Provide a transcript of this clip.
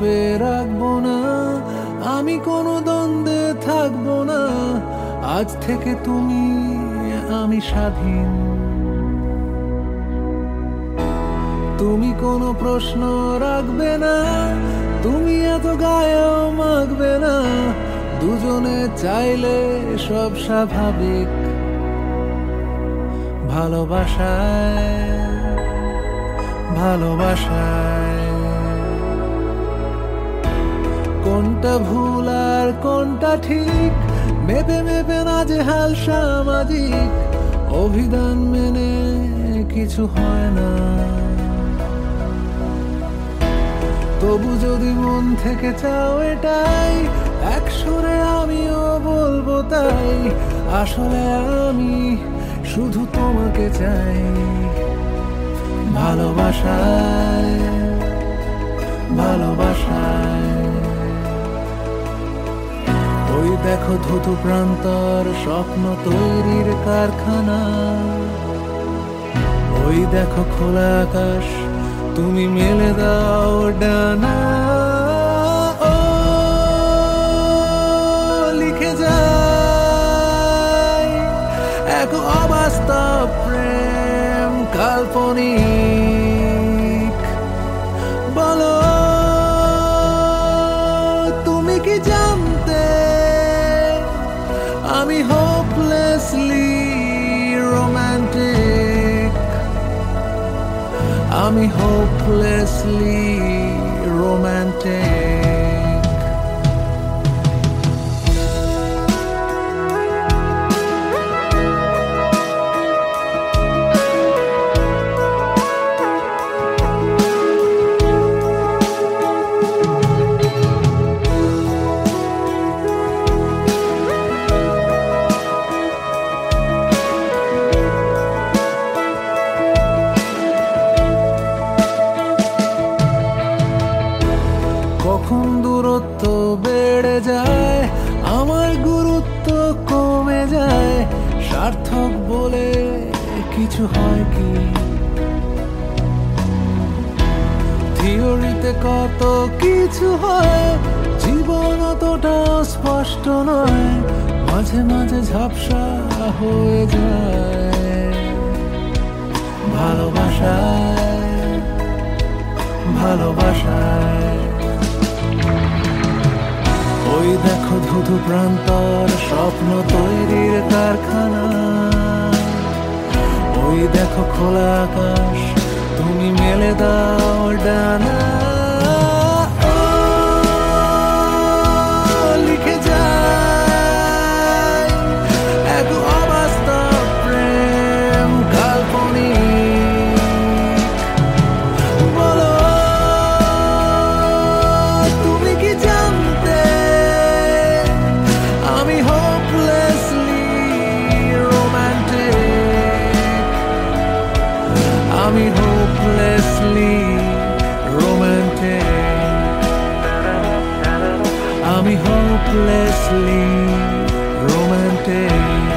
চেপে রাখবো না, আমি কোনো দ্বন্দ্বে থাকবো না। আজ থেকে তুমি আমি স্বাধীন। তুমি কোনো প্রশ্ন রাখবে না, তুমি এত গায়েও মাখবে না। দুজনে চাইলে সব স্বাভাবিক। ভালোবাসায় ভালোবাসায় কোনটা ভুল আর কোনটা ঠিক, মেপে মেপে নাজেহাল সামাজিক। অভিধান মেনে কিছু হয় না, তবু যদি মন থেকে চাও এটাই, এক সুরে আমিও বলবো তাই। আসলে আমি শুধু তোমাকে চাই। ভালোবাসায় ভালোবাসায় ওই দেখো ধুধু প্রান্তর স্বপ্ন তৈরির কারখানা। ওই দেখো খোলা আকাশ, তুমি মেলে দাও ডানা। ও লিখে যায় এক অবাস্তব প্রেম কাল্পনিক। বলো তুমি কি জানতে আমি হোপলেসলি রোমান্টিক। আমি hopelessly romantic. কখন দূরত্ব বেড়ে যায়, আমার গুরুত্ব কমে যায়। সার্থক বলে কিছু হয় কি? থিওরিতে কত কিছু হয়, জীবন অতটা স্পষ্ট নয়। মাঝে মাঝে ঝাপসা হয়ে যায়। ভালোবাসায় ভালোবাসায় ওই দেখো ধুধু প্রান্তর স্বপ্ন তৈরির কারখানা। ওই দেখো খোলা আকাশ, তুমি মেলে দাও ডানা। ও লিখে যায় এক অবাস্তব প্রেম কাল্পনিক। বলো তুমি কি জানতে আমি hopelessly romantic. আমি hopelessly romantic. আমি hopelessly romantic.